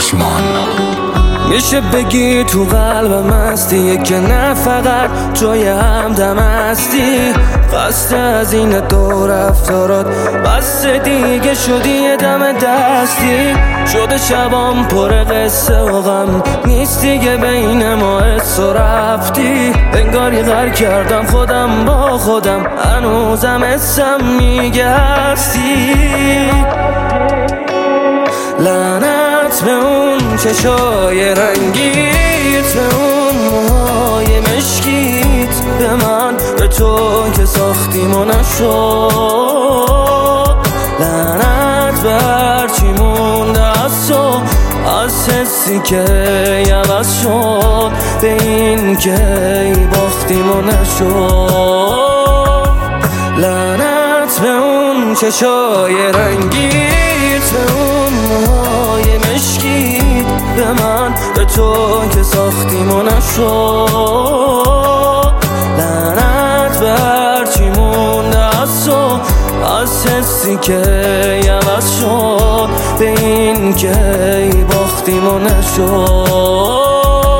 پشیمان. میشه بگی تو قلبم هستی که نه فقط جای همدم هستی. خسته از این دور رفتارات بس دیگه شدی دم دستی. شده شبام پر قصه و غم نیست دیگه بین ما حس و رفتی. انگاری غر کردم خودم با خودم هنوزم حسم میگه هستی. لعنت به اون چشای رنگیت، به اون موهای مشکیت، به من به تو که ساختیم و نشد. لعنت به هرچی مونده از تو، از حسی که عوض شد، به این که باختیم و نشد. لعنت به اون چشای رنگیت، به اون موهای مشکیت، به من به تو که ساختیم و نشد. لعنت به هرچی مونده از تو، از حسی که عوض شد، به این که باختیم و نشد.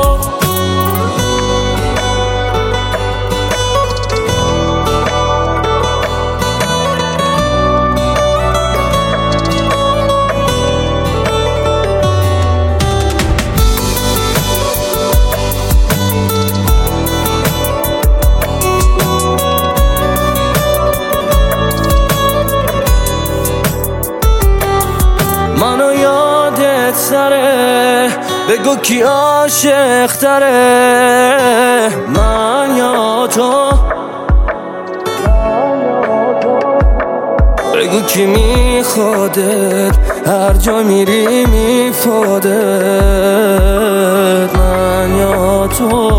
منو یادت سره، بگو کی عاشق تره، من یا تو؟ بگو کی میخوادت، هر جا میری میفادت، من یا تو؟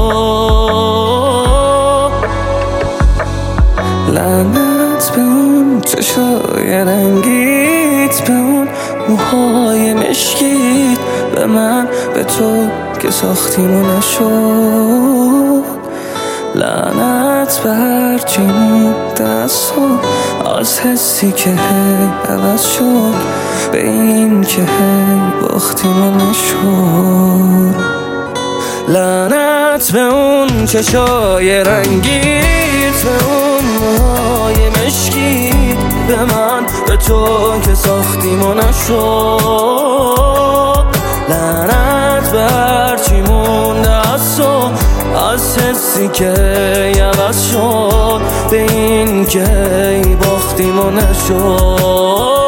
لعنت به اون چشای رنگیت، به اون موهای مشکیت، به من به تو که ساختیم و نشد. لعنت به هرچی مونده از تو، از حسی که عوض شد، به این که باختیم و نشد. لعنت به اون چشای رنگیت، به اون موهای مشکیت، به من به تو که ساختیم و نشد. لعنت به هرچی مونده از تو، از حسی که عوض شد، به این که باختیم و نشد.